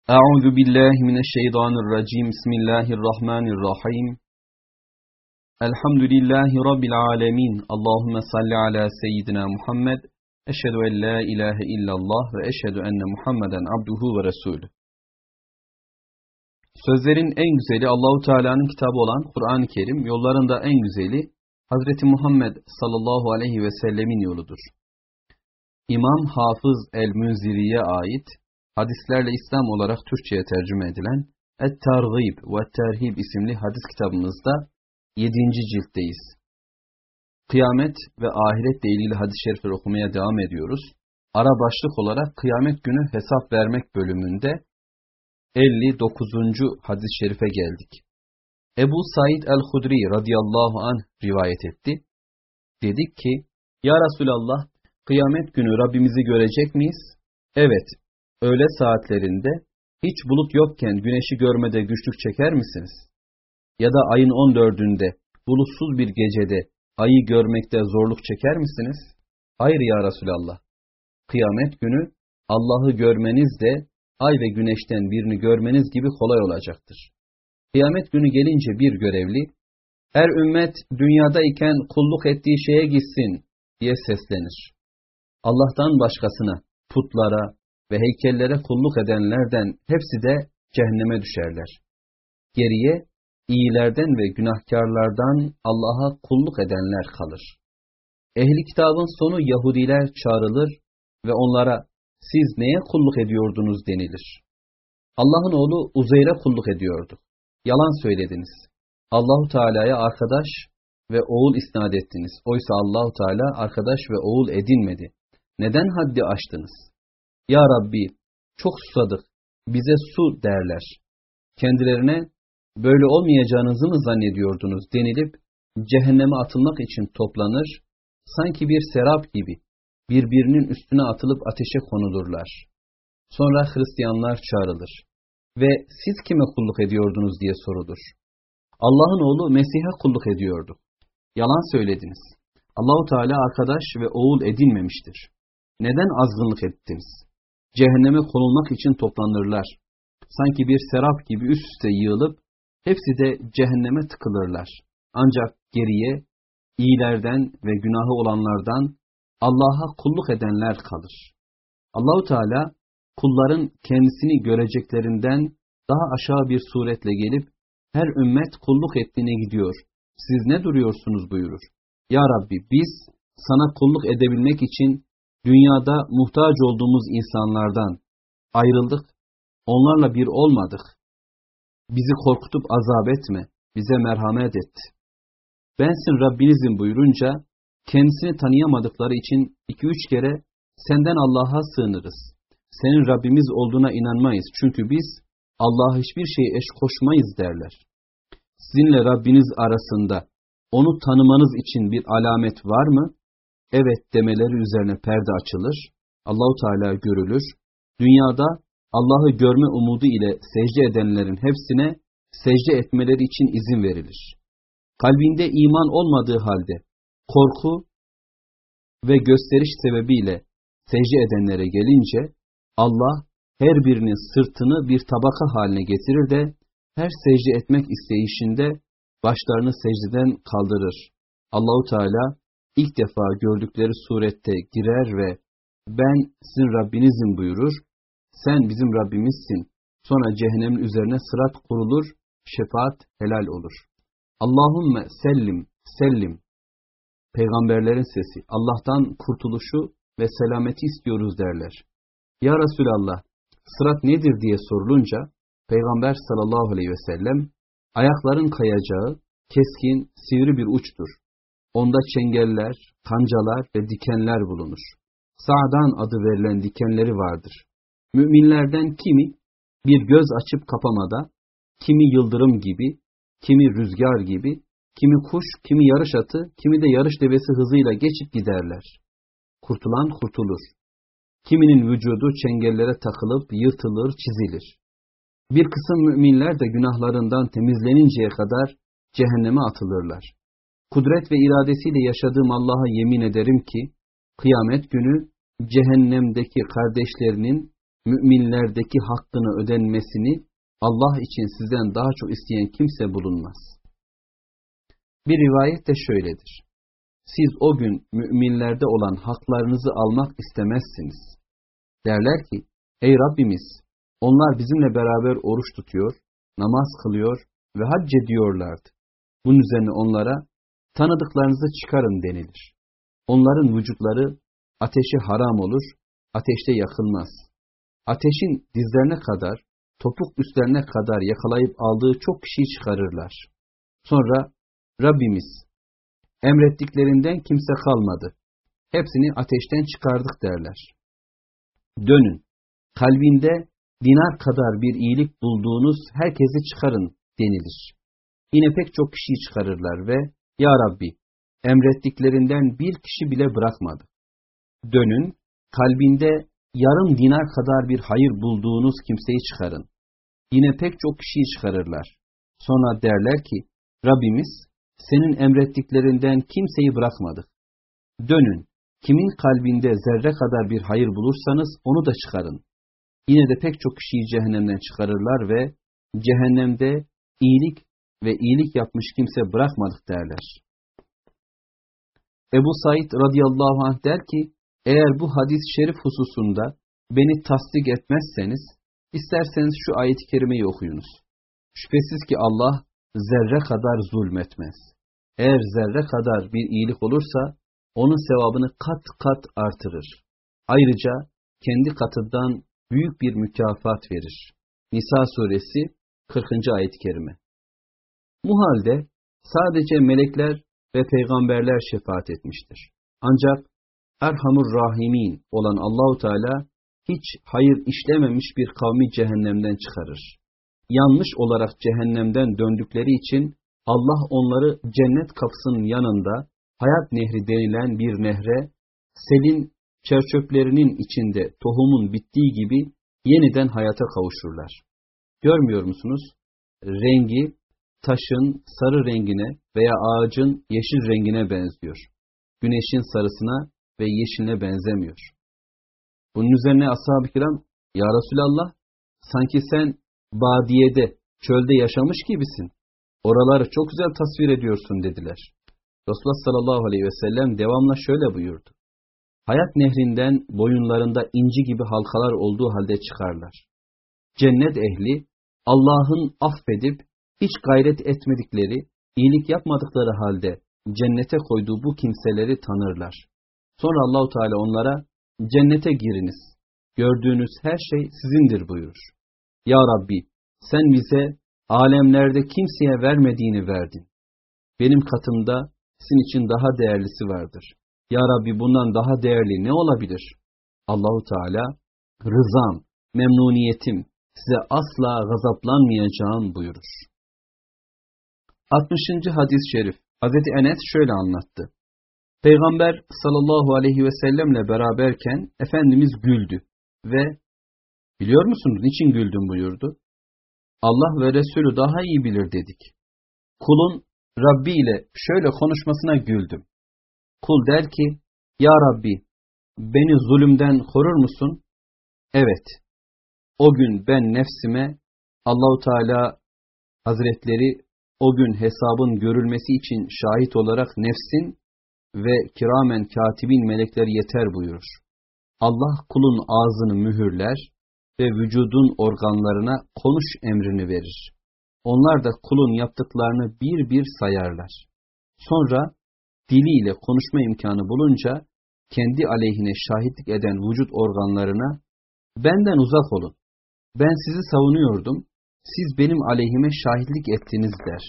Euzu billahi mineşşeytanirracim. Bismillahirrahmanirrahim. Elhamdülillahi rabbil alamin. Allahumme salli ala seyyidina Muhammed. Eşhedü en la ilahe illallah ve eşhedü enne Muhammeden abduhu ve resulü. Sözlerin en güzeli Allahu Teala'nın kitabı olan Kur'an-ı Kerim, yolların da en güzeli Hazreti Muhammed sallallahu aleyhi ve sellemin yoludur. İmam Hafız el-Münziri'ye ait hadislerle İslam olarak Türkçe'ye tercüme edilen Et-Targib ve Terhib isimli hadis kitabımızda 7. ciltteyiz. Kıyamet ve ahiretle ilgili hadis-i şerifleri okumaya devam ediyoruz. Ara başlık olarak kıyamet günü hesap vermek bölümünde 59. hadis-i şerife geldik. Ebu Said el-Hudri radıyallahu anh rivayet etti. Dedik ki, Ya Resulallah, kıyamet günü Rabbimizi görecek miyiz? Evet. Öğle saatlerinde hiç bulut yokken güneşi görmede güçlük çeker misiniz? Ya da ayın 14'ünde bulutsuz bir gecede ayı görmekte zorluk çeker misiniz? Hayır ya Resulallah. Kıyamet günü Allah'ı görmeniz de ay ve güneşten birini görmeniz gibi kolay olacaktır. Kıyamet günü gelince bir görevli, her ümmet dünyadayken kulluk ettiği şeye gitsin diye seslenir. Allah'tan başkasına, putlara ve heykellere kulluk edenlerden hepsi de cehenneme düşerler. Geriye iyilerden ve günahkarlardan Allah'a kulluk edenler kalır. Ehli kitabın sonu Yahudiler çağrılır ve onlara siz neye kulluk ediyordunuz denilir. Allah'ın oğlu Uzeyr'e kulluk ediyordu. Yalan söylediniz. Allahu Teala'ya arkadaş ve oğul isnat ettiniz. Oysa Allahu Teala arkadaş ve oğul edinmedi. Neden haddi aştınız? Ya Rabbi, çok susadık, bize su derler. Kendilerine böyle olmayacağınızı mı zannediyordunuz denilip cehenneme atılmak için toplanır, sanki bir serap gibi birbirinin üstüne atılıp ateşe konulurlar. Sonra Hristiyanlar çağrılır ve siz kime kulluk ediyordunuz diye sorulur. Allah'ın oğlu Mesih'e kulluk ediyordu. Yalan söylediniz. Allahu Teala arkadaş ve oğul edinmemiştir. Neden azgınlık ettiniz? Cehenneme konulmak için toplanırlar. Sanki bir serap gibi üst üste yığılıp hepsi de cehenneme tıkılırlar. Ancak geriye iyilerden ve günahı olanlardan Allah'a kulluk edenler kalır. Allahu Teala kulların kendisini göreceklerinden daha aşağı bir suretle gelip her ümmet kulluk ettiğine gidiyor. Siz ne duruyorsunuz buyurur. Ya Rabbi, biz sana kulluk edebilmek için dünyada muhtaç olduğumuz insanlardan ayrıldık, onlarla bir olmadık. Bizi korkutup azap etme, bize merhamet et. Bensin Rabbinizim buyurunca, kendisini tanıyamadıkları için 2-3 kere senden Allah'a sığınırız. Senin Rabbimiz olduğuna inanmayız çünkü biz Allah'a hiçbir şeye eş koşmayız derler. Sizinle Rabbiniz arasında onu tanımanız için bir alamet var mı? Evet demeleri üzerine perde açılır, Allahu Teala görülür. Dünyada Allah'ı görme umudu ile secde edenlerin hepsine secde etmeleri için izin verilir. Kalbinde iman olmadığı halde korku ve gösteriş sebebiyle secde edenlere gelince Allah her birinin sırtını bir tabaka haline getirir de her secde etmek isteyişinde başlarını secdeden kaldırır. Allahu Teala İlk defa gördükleri surette girer ve ben sizin Rabbinizim buyurur. Sen bizim Rabbimizsin. Sonra cehennemin üzerine sırat kurulur, şefaat helal olur. Allahümme sellim, sellim. Peygamberlerin sesi, Allah'tan kurtuluşu ve selameti istiyoruz derler. Ya Resulallah, sırat nedir diye sorulunca, Peygamber sallallahu aleyhi ve sellem, ayakların kayacağı, keskin, sivri bir uçtur. Onda çengeller, kancalar ve dikenler bulunur. Sa'dan adı verilen dikenleri vardır. Müminlerden kimi bir göz açıp kapamada, kimi yıldırım gibi, kimi rüzgar gibi, kimi kuş, kimi yarış atı, kimi de yarış devesi hızıyla geçip giderler. Kurtulan kurtulur. Kiminin vücudu çengellere takılıp yırtılır, çizilir. Bir kısım müminler de günahlarından temizleninceye kadar cehenneme atılırlar. Kudret ve iradesiyle yaşadığım Allah'a yemin ederim ki, kıyamet günü cehennemdeki kardeşlerinin müminlerdeki hakkını ödenmesini Allah için sizden daha çok isteyen kimse bulunmaz. Bir rivayet de şöyledir. Siz o gün müminlerde olan haklarınızı almak istemezsiniz. Derler ki, ey Rabbimiz, onlar bizimle beraber oruç tutuyor, namaz kılıyor ve hac ediyorlardı. Bunun üzerine onlara, tanıdıklarınızı çıkarın denilir. Onların vücutları ateşe haram olur, ateşte yakılmaz. Ateşin dizlerine kadar, topuk üstlerine kadar yakalayıp aldığı çok kişiyi çıkarırlar. Sonra, Rabbimiz, emrettiklerinden kimse kalmadı. Hepsini ateşten çıkardık derler. Dönün, kalbinde dinar kadar bir iyilik bulduğunuz herkesi çıkarın denilir. Yine pek çok kişiyi çıkarırlar ve Ya Rabbi, emrettiklerinden bir kişi bile bırakmadı. Dönün, kalbinde yarım dinar kadar bir hayır bulduğunuz kimseyi çıkarın. Yine pek çok kişiyi çıkarırlar. Sonra derler ki, Rabbimiz, senin emrettiklerinden kimseyi bırakmadık. Dönün, kimin kalbinde zerre kadar bir hayır bulursanız onu da çıkarın. Yine de pek çok kişiyi cehennemden çıkarırlar ve cehennemde iyilik ve iyilik yapmış kimse bırakmadık derler. Ebu Said radıyallahu anh der ki, eğer bu hadis-i şerif hususunda beni tasdik etmezseniz, isterseniz şu ayet-i kerimeyi okuyunuz. Şüphesiz ki Allah zerre kadar zulmetmez. Eğer zerre kadar bir iyilik olursa, onun sevabını kat kat artırır. Ayrıca kendi katından büyük bir mükafat verir. Nisa suresi 40. ayet-i kerime. Muhalde sadece melekler ve peygamberler şefaat etmiştir. Ancak Erhamur Rahimin olan Allahu Teala hiç hayır işlememiş bir kavmi cehennemden çıkarır. Yanlış olarak cehennemden döndükleri için Allah onları cennet kapısının yanında hayat nehri denilen bir nehre, selin çerçöplerinin içinde tohumun bittiği gibi yeniden hayata kavuşurlar. Görmüyor musunuz? Rengi taşın sarı rengine veya ağacın yeşil rengine benziyor. Güneşin sarısına ve yeşiline benzemiyor. Bunun üzerine ashab-ı kiram, ya Resulallah, sanki sen badiyede, çölde yaşamış gibisin. Oraları çok güzel tasvir ediyorsun dediler. Resulullah sallallahu aleyhi ve sellem devamla şöyle buyurdu. Hayat nehrinden boyunlarında inci gibi halkalar olduğu halde çıkarlar. Cennet ehli, Allah'ın affedip hiç gayret etmedikleri, iyilik yapmadıkları halde cennete koyduğu bu kimseleri tanırlar. Sonra Allahu Teala onlara, cennete giriniz, gördüğünüz her şey sizindir buyurur. Ya Rabbi, sen bize alemlerde kimseye vermediğini verdin. Benim katımda sizin için daha değerlisi vardır. Ya Rabbi, bundan daha değerli ne olabilir? Allahu Teala, rızam, memnuniyetim, size asla gazaplanmayacağım buyurur. 60. hadis-i şerif. Hazreti Enes şöyle anlattı. Peygamber sallallahu aleyhi ve sellemle beraberken Efendimiz güldü ve biliyor musunuz niçin güldüm buyurdu. Allah ve Resulü daha iyi bilir dedik. Kulun Rabbi ile şöyle konuşmasına güldüm. Kul der ki, ya Rabbi, beni zulümden korur musun? Evet. O gün ben nefsime, Allahu Teala Hazretleri o gün hesabın görülmesi için şahit olarak nefsin ve kiramen katibin melekleri yeter buyurur. Allah kulun ağzını mühürler ve vücudun organlarına konuş emrini verir. Onlar da kulun yaptıklarını bir bir sayarlar. Sonra diliyle konuşma imkanı bulunca kendi aleyhine şahitlik eden vücut organlarına benden uzak olun. Ben sizi savunuyordum. Siz benim aleyhime şahitlik ettiniz der.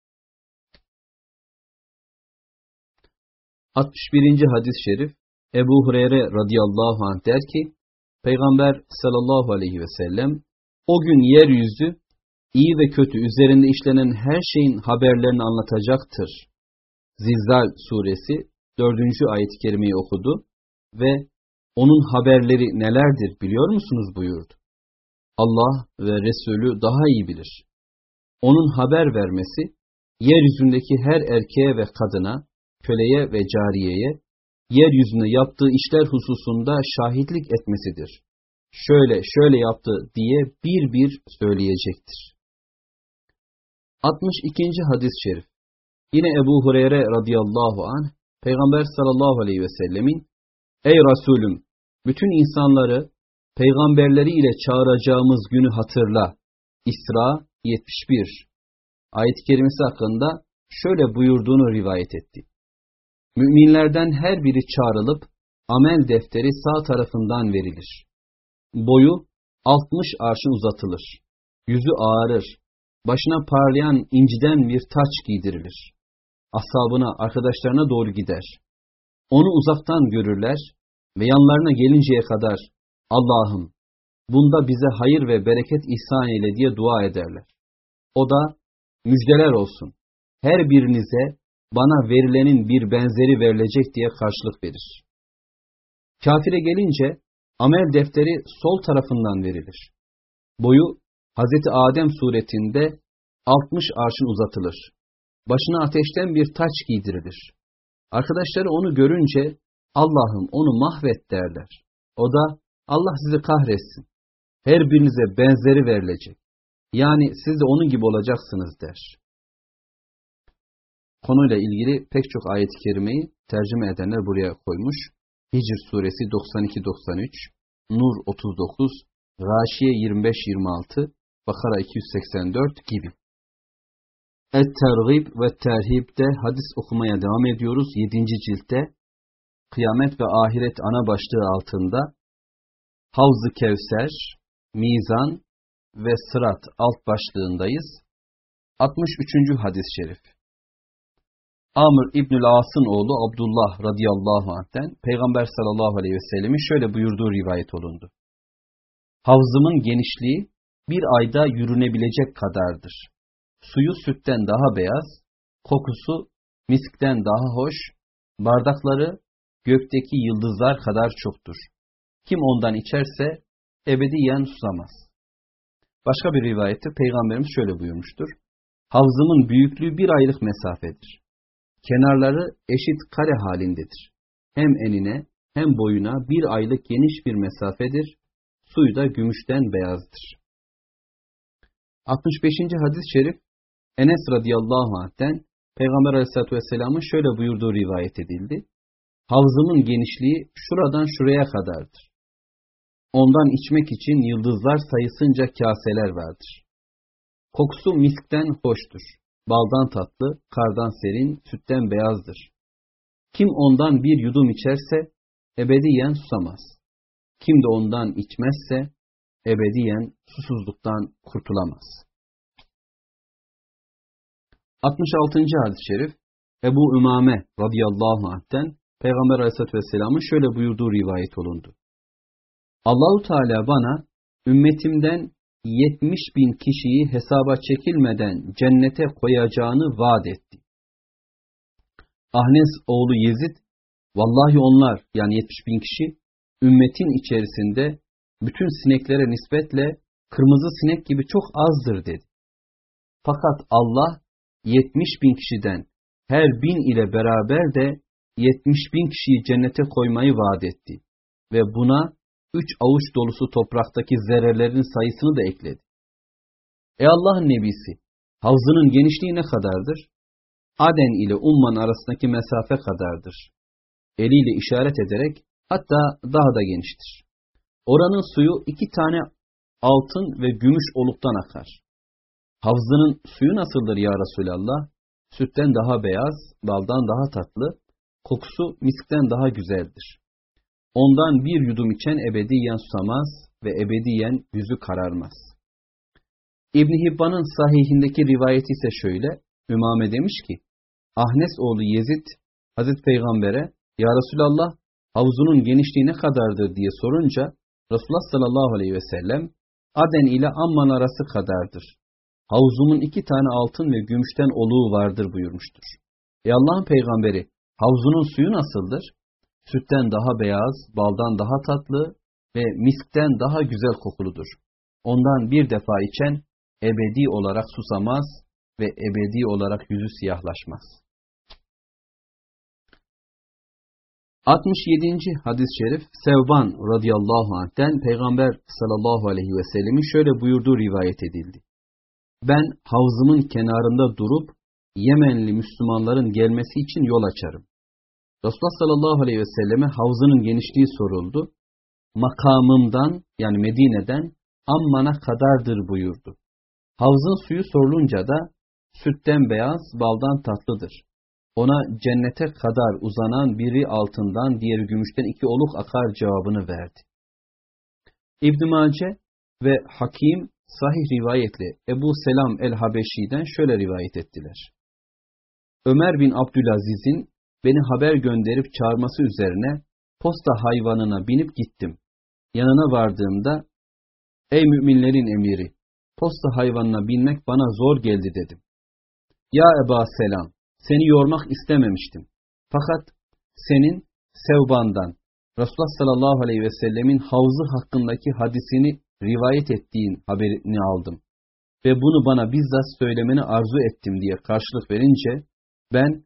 61. hadis-i şerif. Ebu Hureyre radıyallahu anh der ki, Peygamber sallallahu aleyhi ve sellem, o gün yeryüzü iyi ve kötü üzerinde işlenen her şeyin haberlerini anlatacaktır. Zilzal suresi 4. ayet-i kerimeyi okudu ve onun haberleri nelerdir biliyor musunuz buyurdu. Allah ve Resulü daha iyi bilir. Onun haber vermesi, yeryüzündeki her erkeğe ve kadına, köleye ve cariyeye, yeryüzünde yaptığı işler hususunda şahitlik etmesidir. şöyle şöyle yaptı diye bir bir söyleyecektir. 62. hadis-i şerif. Yine Ebu Hureyre radıyallahu anh, Peygamber sallallahu aleyhi ve sellemin, ey Resulüm, bütün insanları peygamberleri ile çağıracağımız günü hatırla. İsra 71. Ayet-i kerimesi hakkında şöyle buyurduğunu rivayet etti. Müminlerden her biri çağrılıp amel defteri sağ tarafından verilir. Boyu 60 arşın uzatılır. Yüzü ağarır. Başına parlayan inciden bir taç giydirilir. Ashabına, arkadaşlarına doğru gider. Onu uzaktan görürler ve yanlarına gelinceye kadar Allah'ım bunda bize hayır ve bereket ihsan eyle diye dua ederler. O da müjdeler olsun. Her birinize bana verilenin bir benzeri verilecek diye karşılık verir. Kafire gelince amel defteri sol tarafından verilir. Boyu Hazreti Adem suretinde 60 arşın uzatılır. Başına ateşten bir taç giydirilir. Arkadaşları onu görünce Allah'ım onu mahvet derler. O da Allah sizi kahretsin. Her birinize benzeri verilecek. Yani siz de onun gibi olacaksınız der. Konuyla ilgili pek çok ayet-i kerimeyi tercüme edenler buraya koymuş. Hicr suresi 92-93, Nur 39, Gâşiye 25-26, Bakara 284 gibi. Et-Tergib ve Terhib'de hadis okumaya devam ediyoruz. 7. ciltte Kıyamet ve Ahiret ana başlığı altında Havz-ı Kevser, Mizan ve Sırat alt başlığındayız. 63. hadis-i şerif. Amr İbnül As'ın oğlu Abdullah radıyallahu anh'ten Peygamber sallallahu aleyhi ve sellemin şöyle buyurduğu rivayet olundu. Havzımın genişliği bir ayda yürünebilecek kadardır. Suyu sütten daha beyaz, kokusu miskten daha hoş, bardakları gökteki yıldızlar kadar çoktur. Kim ondan içerse ebediyen susamaz. Başka bir rivayette Peygamberimiz şöyle buyurmuştur. Havzımın büyüklüğü bir aylık mesafedir. Kenarları eşit kare halindedir. Hem enine hem boyuna bir aylık geniş bir mesafedir. Suyu da gümüşten beyazdır. 65. hadis-i şerif Enes radıyallahu anh'ten Peygamber aleyhissalatü vesselamın şöyle buyurduğu rivayet edildi. Havzımın genişliği şuradan şuraya kadardır. Ondan içmek için yıldızlar sayısınca kaseler vardır. Kokusu miskten hoştur. Baldan tatlı, kardan serin, sütten beyazdır. Kim ondan bir yudum içerse ebediyen susamaz. Kim de ondan içmezse ebediyen susuzluktan kurtulamaz. 66. hadis-i şerif Ebu Ümame radıyallahu anh'ten Peygamber aleyhissalatü vesselamın şöyle buyurduğu rivayet olundu. Allahu Teala bana ümmetimden 70.000 kişiyi hesaba çekilmeden cennete koyacağını vaat etti. Ahnes oğlu Yezid, vallahi onlar yani 70.000 kişi ümmetin içerisinde bütün sineklere nispetle kırmızı sinek gibi çok azdır dedi. Fakat Allah 70.000 kişiden her 1000 ile beraber de 70.000 kişiyi cennete koymayı vaat etti. Ve buna 3 avuç dolusu topraktaki zerrelerin sayısını da ekledi. Ey Allah'ın nebisi, havzının genişliği ne kadardır? Aden ile Umman arasındaki mesafe kadardır. Eliyle işaret ederek hatta daha da geniştir. Oranın suyu 2 tane altın ve gümüş oluktan akar. Havzının suyu nasıldır ya Resulallah? Sütten daha beyaz, baldan daha tatlı, kokusu miskten daha güzeldir. Ondan bir yudum içen ebediyen susamaz ve ebediyen yüzü kararmaz. İbn Hibban'ın sahihindeki rivayeti ise şöyle, Ümame demiş ki, Ahnes oğlu Yezid, Hazreti Peygamber'e, ya Resulallah, havzunun genişliği ne kadardır diye sorunca, Resulullah sallallahu aleyhi ve sellem, Aden ile Amman arası kadardır. Havzumun 2 tane altın ve gümüşten oluğu vardır buyurmuştur. Ey Allah'ın peygamberi, havzunun suyu nasıldır? Sütten daha beyaz, baldan daha tatlı ve miskten daha güzel kokuludur. Ondan bir defa içen ebedi olarak susamaz ve ebedi olarak yüzü siyahlaşmaz. 67. hadis-i şerif Sevban radıyallahu anh'ten Peygamber sallallahu aleyhi ve sellemin şöyle buyurduğu rivayet edildi. Ben havzımın kenarında durup Yemenli Müslümanların gelmesi için yol açarım. Resulullah sallallahu aleyhi ve selleme havzının genişliği soruldu. Makamımdan yani Medine'den Amman'a kadardır buyurdu. Havzın suyu sorulunca da sütten beyaz, baldan tatlıdır. Ona cennete kadar uzanan biri altından, diğeri gümüşten 2 oluk akar cevabını verdi. İbn-i Mace ve Hakim sahih rivayetle Ebu Selam el-Habeşi'den şöyle rivayet ettiler. Ömer bin Abdülaziz'in beni haber gönderip çağırması üzerine posta hayvanına binip gittim. Yanına vardığımda, ey müminlerin emiri, posta hayvanına binmek bana zor geldi dedim. Ya Ebu Selam, seni yormak istememiştim. Fakat senin Sevban'dan Resulullah sallallahu aleyhi ve sellemin havzı hakkındaki hadisini rivayet ettiğin haberini aldım. Ve bunu bana bizzat söylemeni arzu ettim diye karşılık verince, ben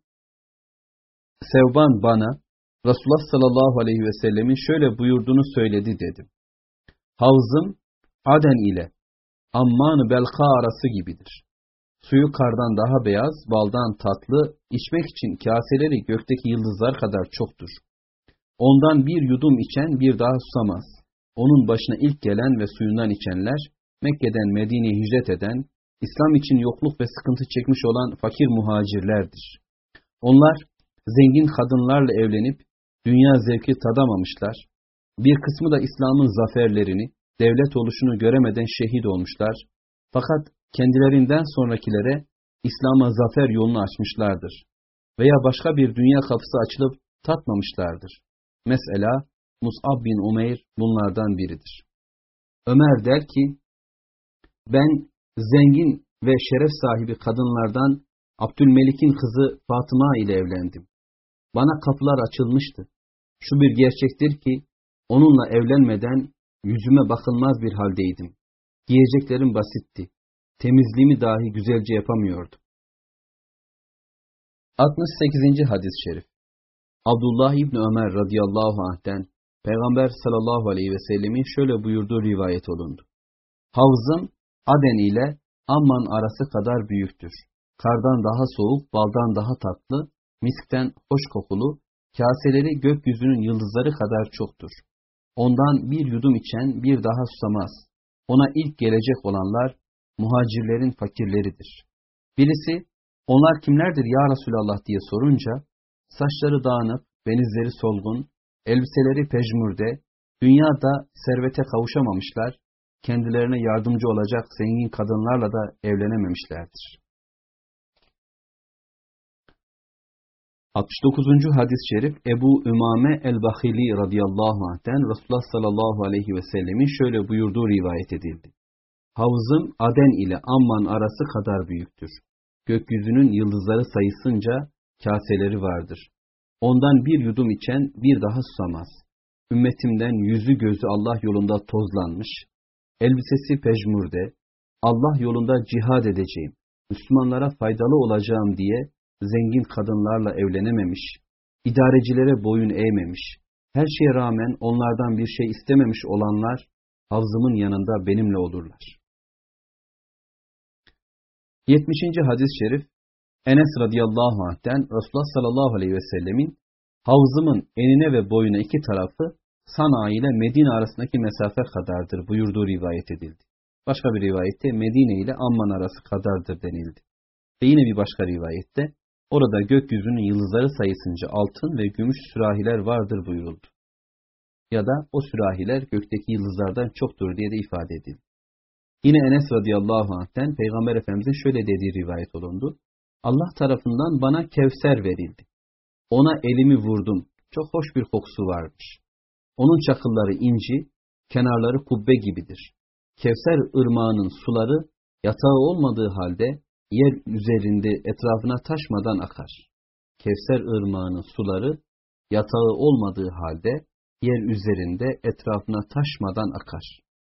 Sevban bana Resulullah sallallahu aleyhi ve sellemin şöyle buyurduğunu söyledi dedim. Havzım Aden ile Amman-ı Belka arası gibidir. Suyu kardan daha beyaz, baldan tatlı, içmek için kaseleri gökteki yıldızlar kadar çoktur. Ondan bir yudum içen bir daha susamaz. Onun başına ilk gelen ve suyundan içenler, Mekke'den Medine'ye hicret eden, İslam için yokluk ve sıkıntı çekmiş olan fakir muhacirlerdir. Onlar, zengin kadınlarla evlenip, dünya zevki tadamamışlar. Bir kısmı da İslam'ın zaferlerini, devlet oluşunu göremeden şehit olmuşlar. Fakat kendilerinden sonrakilere İslam'a zafer yolunu açmışlardır. Veya başka bir dünya kapısı açılıp tatmamışlardır. Mesela Mus'ab bin Umeyr bunlardan biridir. Ömer der ki, ben zengin ve şeref sahibi kadınlardan Abdülmelik'in kızı Fatıma ile evlendim. Bana kapılar açılmıştı. Şu bir gerçektir ki, onunla evlenmeden yüzüme bakılmaz bir haldeydim. Giyeceklerim basitti. Temizliğimi dahi güzelce yapamıyordum. 68. hadis-i şerif Abdullah İbni Ömer radıyallahu anh'ten Peygamber sallallahu aleyhi ve sellemin şöyle buyurduğu rivayet olundu. Havzım Aden ile Amman arası kadar büyüktür. Kardan daha soğuk, baldan daha tatlı, miskten hoş kokulu, kaseleri gökyüzünün yıldızları kadar çoktur. Ondan bir yudum içen bir daha susamaz. Ona ilk gelecek olanlar muhacirlerin fakirleridir. Birisi, onlar kimlerdir ya Resulallah diye sorunca, saçları dağınık, benizleri solgun, elbiseleri pejmürde, dünyada servete kavuşamamışlar, kendilerine yardımcı olacak zengin kadınlarla da evlenememişlerdir. 69. hadis-i şerif Ebu Ümame el-Bahili radıyallahu anh'ten Resulullah sallallahu aleyhi ve sellemin şöyle buyurduğu rivayet edildi. Havzım Aden ile Amman arası kadar büyüktür. Gökyüzünün yıldızları sayısınca kaseleri vardır. Ondan bir yudum içen bir daha susamaz. Ümmetimden yüzü gözü Allah yolunda tozlanmış, elbisesi pejmürde, Allah yolunda cihad edeceğim, Müslümanlara faydalı olacağım diye zengin kadınlarla evlenememiş, idarecilere boyun eğmemiş, her şeye rağmen onlardan bir şey istememiş olanlar, havzımın yanında benimle olurlar. 70. hadis-i şerif Enes radıyallahu anh'ten Resulullah sallallahu aleyhi ve sellemin havzımın enine ve boyuna 2 tarafı Sana ile Medine arasındaki mesafe kadardır buyurduğu rivayet edildi. Başka bir rivayette Medine ile Amman arası kadardır denildi. Ve yine bir başka rivayette orada gökyüzünün yıldızları sayısınca altın ve gümüş sürahiler vardır buyuruldu. Ya da o sürahiler gökteki yıldızlardan çoktur diye de ifade edildi. Yine Enes radıyallahu anh'ten Peygamber Efendimiz'in şöyle dediği rivayet olundu. Allah tarafından bana Kevser verildi. Ona elimi vurdum. Çok hoş bir kokusu varmış. Onun çakılları inci, kenarları kubbe gibidir. Kevser ırmağının suları yatağı olmadığı halde yer üzerinde etrafına taşmadan akar. Kevser ırmağının suları yatağı olmadığı halde yer üzerinde etrafına taşmadan akar.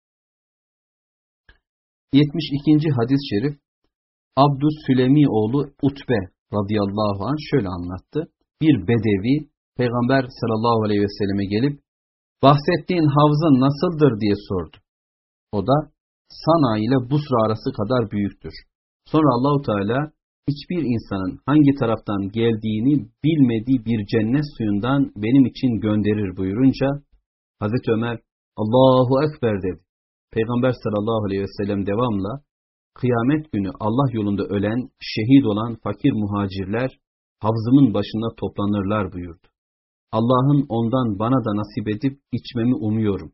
72. hadis-i şerif Abdüs Sülemi oğlu Utbe radıyallahu anh şöyle anlattı. Bir bedevi Peygamber sallallahu aleyhi ve selleme gelip bahsettiğin havzın nasıldır diye sordu. O da Sana ile Busra arası kadar büyüktür. Sonra Allahu Teala hiçbir insanın hangi taraftan geldiğini bilmediği bir cennet suyundan benim için gönderir buyurunca Hazreti Ömer Allahu Ekber dedi. Peygamber sallallahu aleyhi ve sellem devamla kıyamet günü Allah yolunda ölen, şehit olan fakir muhacirler havzımın başında toplanırlar buyurdu. Allah'ın ondan bana da nasip edip içmemi umuyorum.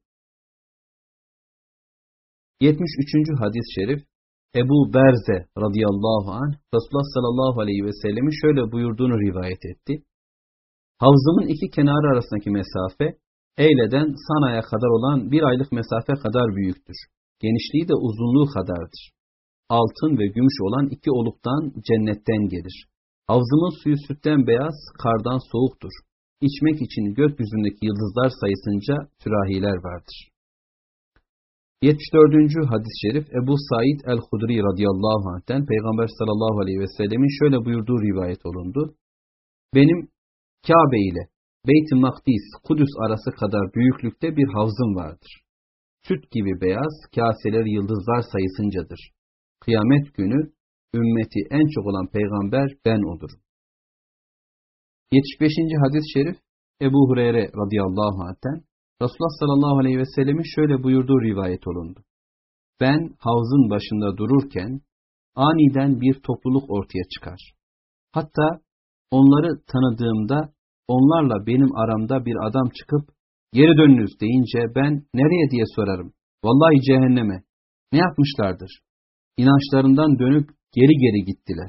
73. hadis-i şerif Ebu Berze radıyallahu anh Resulullah sallallahu aleyhi ve sellemin şöyle buyurduğunu rivayet etti. Havzımın iki kenarı arasındaki mesafe Eyle'den Sana'ya kadar olan bir aylık mesafe kadar büyüktür. Genişliği de uzunluğu kadardır. Altın ve gümüş olan iki oluktan cennetten gelir. Havzımın suyu sütten beyaz, kardan soğuktur. İçmek için gökyüzündeki yıldızlar sayısınca sürahiler vardır. 74. hadis-i şerif Ebu Said el-Hudri radıyallahu anh'ten Peygamber sallallahu aleyhi ve sellemin şöyle buyurduğu rivayet olundu. Benim Kabe ile Beyt-i Makdis, Kudüs arası kadar büyüklükte bir havzım vardır. Süt gibi beyaz, kaseler yıldızlar sayısıncadır. Kıyamet günü ümmeti en çok olan peygamber ben olurum. 75. hadis-i şerif Ebu Hureyre radıyallahu anh'ten Resulullah sallallahu aleyhi ve sellemin şöyle buyurduğu rivayet olundu. Ben havzın başında dururken aniden bir topluluk ortaya çıkar. Hatta onları tanıdığımda onlarla benim aramda bir adam çıkıp geri dönünüz deyince ben nereye diye sorarım. Vallahi cehenneme. Ne yapmışlardır? İnançlarından dönüp geri geri gittiler.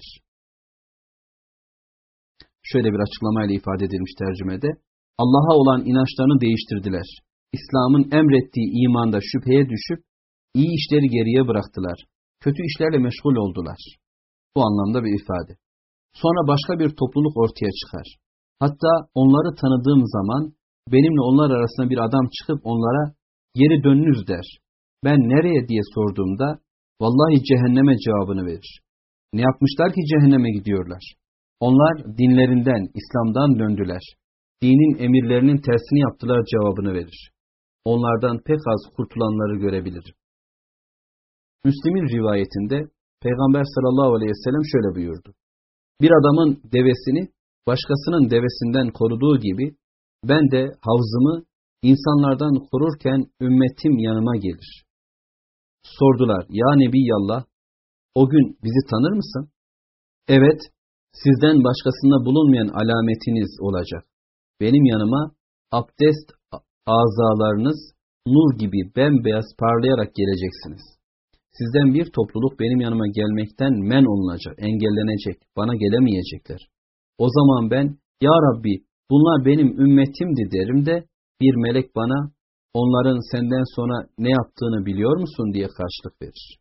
Şöyle bir açıklamayla ifade edilmiş tercümede. Allah'a olan inançlarını değiştirdiler. İslam'ın emrettiği imanda şüpheye düşüp iyi işleri geriye bıraktılar. Kötü işlerle meşgul oldular. Bu anlamda bir ifade. Sonra başka bir topluluk ortaya çıkar. Hatta onları tanıdığım zaman benimle onlar arasında bir adam çıkıp onlara geri dönünüz der. Ben nereye diye sorduğumda vallahi cehenneme cevabını verir. Ne yapmışlar ki cehenneme gidiyorlar? Onlar dinlerinden, İslam'dan döndüler. Dinin emirlerinin tersini yaptılar cevabını verir. Onlardan pek az kurtulanları görebilir. Müslim'in rivayetinde Peygamber sallallahu aleyhi ve sellem şöyle buyurdu. Bir adamın devesini başkasının devesinden koruduğu gibi ben de havzımı insanlardan korurken ümmetim yanıma gelir. Sordular, ya Nebiyallah, o gün bizi tanır mısın? Evet, sizden başkasında bulunmayan alametiniz olacak. Benim yanıma abdest azalarınız nur gibi bembeyaz parlayarak geleceksiniz. Sizden bir topluluk benim yanıma gelmekten men olunacak, engellenecek, bana gelemeyecekler. O zaman ben, ya Rabbi bunlar benim ümmetimdi derim de bir melek bana onların senden sonra ne yaptığını biliyor musun diye karşılık verir.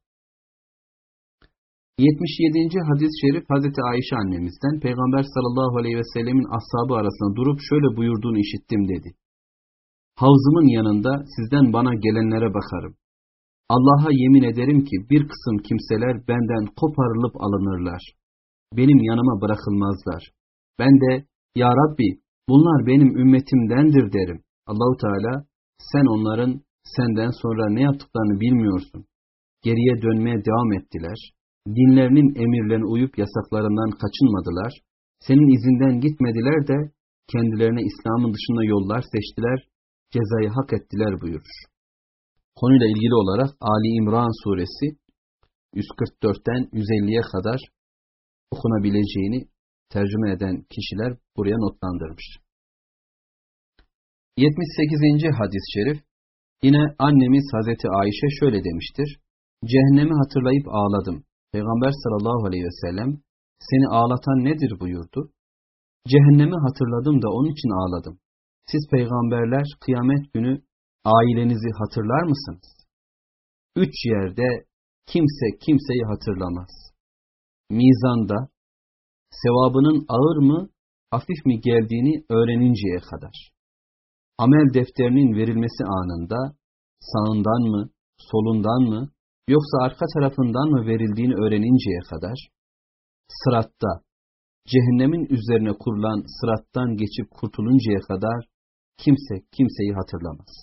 77. hadis-i şerif Hazreti Ayşe annemizden Peygamber sallallahu aleyhi ve sellemin ashabı arasında durup şöyle buyurduğunu işittim dedi. Havzımın yanında sizden bana gelenlere bakarım. Allah'a yemin ederim ki bir kısım kimseler benden koparılıp alınırlar. Benim yanıma bırakılmazlar. Ben de ya Rabbi bunlar benim ümmetimdendir derim. Allahu Teala sen onların senden sonra ne yaptıklarını bilmiyorsun. Geriye dönmeye devam ettiler. Dinlerinin emirlerine uyup yasaklarından kaçınmadılar. Senin izinden gitmediler de kendilerine İslam'ın dışında yollar seçtiler. Cezayı hak ettiler buyurur. Konuyla ilgili olarak Ali İmran suresi 144'ten 150'ye kadar okunabileceğini tercüme eden kişiler buraya notlandırmış. 78. hadis-i şerif yine annemiz Hazreti Ayşe şöyle demiştir. Cehennemi hatırlayıp ağladım. Peygamber sallallahu aleyhi ve sellem seni ağlatan nedir buyurdu. Cehennemi hatırladım da onun için ağladım. Siz peygamberler kıyamet günü ailenizi hatırlar mısınız? 3 yerde kimse kimseyi hatırlamaz. Mizanda sevabının ağır mı hafif mi geldiğini öğreninceye kadar. Amel defterinin verilmesi anında sağından mı solundan mı yoksa arka tarafından mı verildiğini öğreninceye kadar, sıratta cehennemin üzerine kurulan sırattan geçip kurtuluncaya kadar kimse kimseyi hatırlamaz.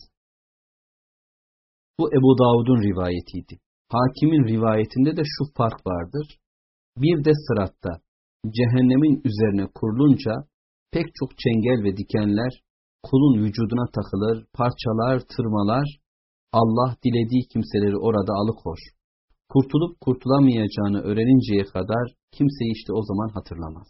Bu Ebu Davud'un rivayetiydi. Hakim'in rivayetinde de şu fark vardır. Bir de sıratta cehennemin üzerine kurulunca pek çok çengel ve dikenler kulun vücuduna takılır, parçalar, tırmalar. Allah dilediği kimseleri orada alıkor. Kurtulup kurtulamayacağını öğreninceye kadar kimseyi işte o zaman hatırlamaz.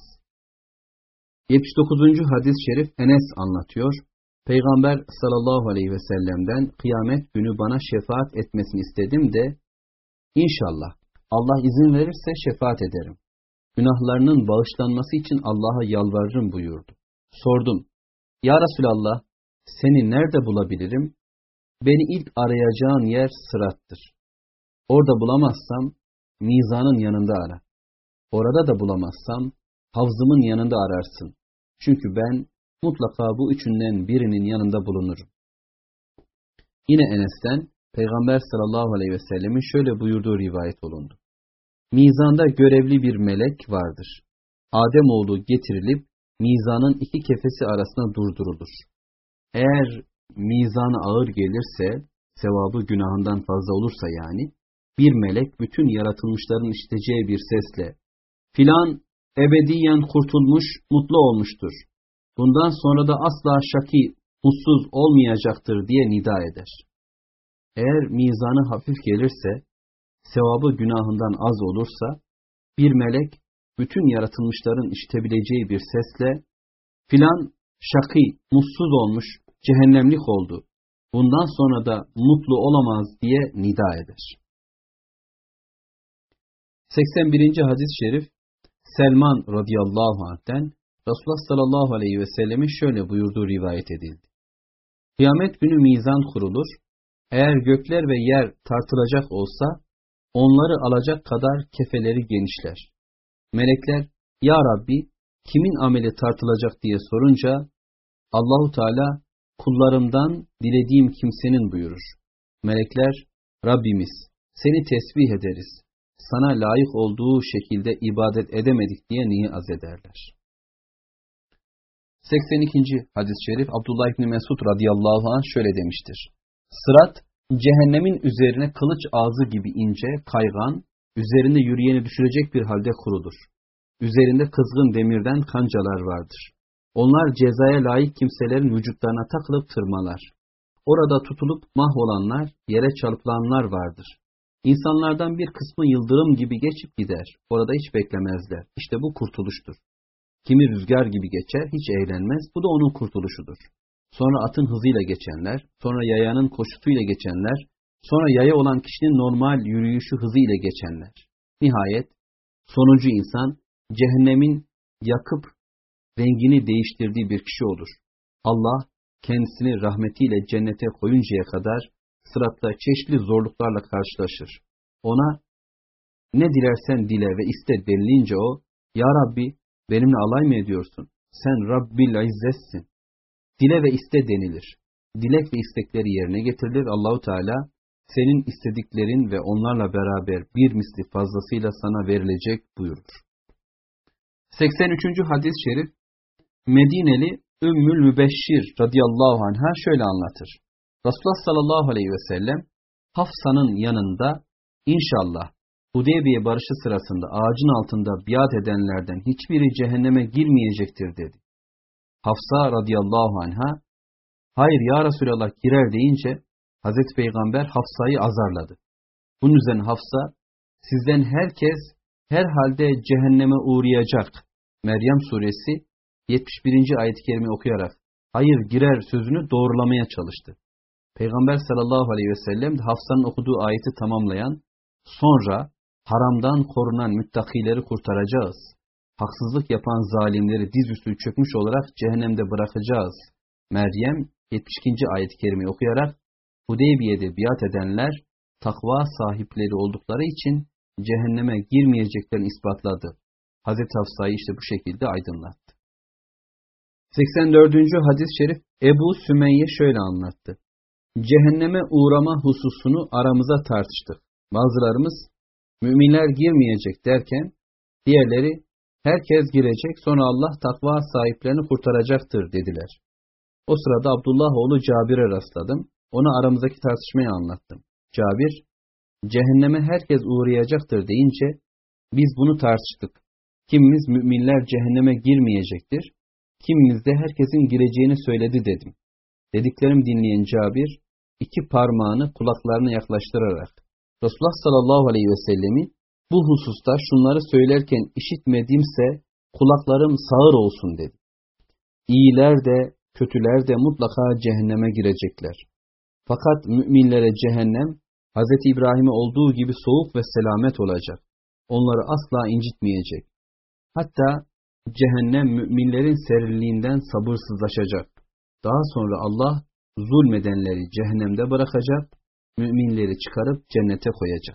79. hadis-i şerif Enes anlatıyor. Peygamber sallallahu aleyhi ve sellem'den kıyamet günü bana şefaat etmesini istedim de İnşallah Allah izin verirse şefaat ederim. Günahlarının bağışlanması için Allah'a yalvarırım buyurdu. Sordum. Ya Resulallah, seni nerede bulabilirim? Beni ilk arayacağın yer sırattır. Orada bulamazsam mizanın yanında ara. Orada da bulamazsam havzımın yanında ararsın. Çünkü ben mutlaka bu üçünden birinin yanında bulunurum. Yine Enes'ten Peygamber sallallahu aleyhi ve sellemin şöyle buyurduğu rivayet olundu. Mizanda görevli bir melek vardır. Ademoğlu getirilip mizanın iki kefesi arasına durdurulur. Eğer mizanı ağır gelirse, sevabı günahından fazla olursa yani, bir melek bütün yaratılmışların işiteceği bir sesle filan ebediyen kurtulmuş, mutlu olmuştur. Bundan sonra da asla şaki, mutsuz olmayacaktır diye nida eder. Eğer mizanı hafif gelirse, sevabı günahından az olursa, bir melek bütün yaratılmışların işitebileceği bir sesle filan şaki, mutsuz olmuş, cehennemlik oldu. Bundan sonra da mutlu olamaz diye nida eder. 81. hadis-i şerif Selman radıyallahu anh'ten Resulullah sallallahu aleyhi ve sellemin şöyle buyurduğu rivayet edildi. Kıyamet günü mizan kurulur. Eğer gökler ve yer tartılacak olsa onları alacak kadar kefeleri genişler. Melekler ya Rabbi kimin ameli tartılacak diye sorunca Allahu Teala kullarımdan dilediğim kimsenin buyurur. Melekler Rabbimiz seni tesbih ederiz. Sana layık olduğu şekilde ibadet edemedik diye niyaz ederler. 82. hadis-i şerif Abdullah İbni Mesud radıyallahu anh şöyle demiştir. Sırat, cehennemin üzerine kılıç ağzı gibi ince, kaygan, üzerinde yürüyeni düşürecek bir halde kurulur. Üzerinde kızgın demirden kancalar vardır. Onlar cezaya layık kimselerin vücutlarına takılıp tırmalar. Orada tutulup mahvolanlar, yere çarpılanlar vardır. İnsanlardan bir kısmı yıldırım gibi geçip gider. Orada hiç beklemezler. İşte bu kurtuluştur. Kimi rüzgar gibi geçer, hiç eğlenmez. Bu da onun kurtuluşudur. Sonra atın hızıyla geçenler, sonra yayanın koşusuyla geçenler, sonra yaya olan kişinin normal yürüyüşü hızıyla geçenler. Nihayet sonuncu insan cehennemin yakıp rengini değiştirdiği bir kişi olur. Allah kendisini rahmetiyle cennete koyuncaya kadar sıratta çeşitli zorluklarla karşılaşır. Ona ne dilersen dile ve iste denilince o, ya Rabbi benimle alay mı ediyorsun? Sen Rabbil İzzetsin. Dile ve iste denilir. Dilek ve istekleri yerine getirilir. Allahu Teala senin istediklerin ve onlarla beraber bir misli fazlasıyla sana verilecek buyurur. 83. hadis-i şerif Medineli Ümmül Mübeşşir radıyallahu anh'a şöyle anlatır. Resulullah sallallahu aleyhi ve sellem Hafsa'nın yanında inşallah Hudeybiye barışı sırasında ağacın altında biat edenlerden hiçbiri cehenneme girmeyecektir dedi. Hafsa radıyallahu anh'a hayır ya Resulallah girer deyince Hazreti Peygamber Hafsa'yı azarladı. Bunun üzerine Hafsa sizden herkes herhalde cehenneme uğrayacak. Meryem suresi 71. ayet-i kerime okuyarak hayır girer sözünü doğrulamaya çalıştı. Peygamber sallallahu aleyhi ve sellem de Hafsa'nın okuduğu ayeti tamamlayan sonra haramdan korunan müttakileri kurtaracağız. Haksızlık yapan zalimleri dizüstü çökmüş olarak cehennemde bırakacağız. Meryem 72. ayet-i kerimeyi okuyarak Hudeybiye'de biat edenler takva sahipleri oldukları için cehenneme girmeyeceklerini ispatladı. Hazreti Hafsa'yı işte bu şekilde aydınlattı. 84. hadis-i şerif Ebu Sümeyye şöyle anlattı. Cehenneme uğrama hususunu aramıza tartıştık. Bazılarımız müminler girmeyecek derken diğerleri Herkes girecek, sonra Allah takva sahiplerini kurtaracaktır dediler. O sırada Abdullah oğlu Cabir'e rastladım. Ona aramızdaki tartışmayı anlattım. Cabir, cehenneme herkes uğrayacaktır deyince biz bunu tartıştık. Kimimiz müminler cehenneme girmeyecektir, kimimiz de herkesin gireceğini söyledi dedim. Dediklerimi dinleyen Cabir, iki parmağını kulaklarına yaklaştırarak Resulullah sallallahu aleyhi ve sellemin bu hususta şunları söylerken işitmediğimse kulaklarım sağır olsun dedi. İyiler de kötüler de mutlaka cehenneme girecekler. Fakat müminlere cehennem Hz. İbrahim'e olduğu gibi soğuk ve selamet olacak. Onları asla incitmeyecek. Hatta cehennem müminlerin seriliğinden sabırsızlaşacak. Daha sonra Allah zulmedenleri cehennemde bırakacak, müminleri çıkarıp cennete koyacak.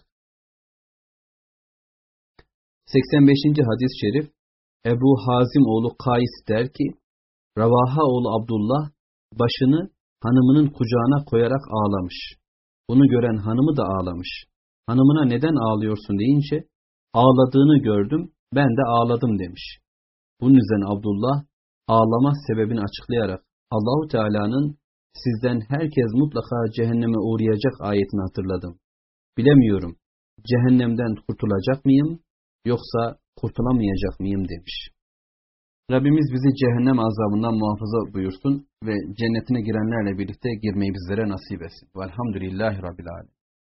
85. hadis-i şerif, Ebu Hazim oğlu Kays der ki, Ravaha oğlu Abdullah başını hanımının kucağına koyarak ağlamış. Bunu gören hanımı da ağlamış. Hanımına neden ağlıyorsun deyince, ağladığını gördüm, ben de ağladım demiş. Bunun üzerine Abdullah ağlama sebebini açıklayarak Allahu Teala'nın sizden herkes mutlaka cehenneme uğrayacak ayetini hatırladım. Bilemiyorum, cehennemden kurtulacak mıyım yoksa kurtulamayacak mıyım demiş. Rabbimiz bizi cehennem azabından muhafaza buyursun ve cennetine girenlerle birlikte girmeyi bizlere nasip etsin. Velhamdülillahi Rabbil Alemin.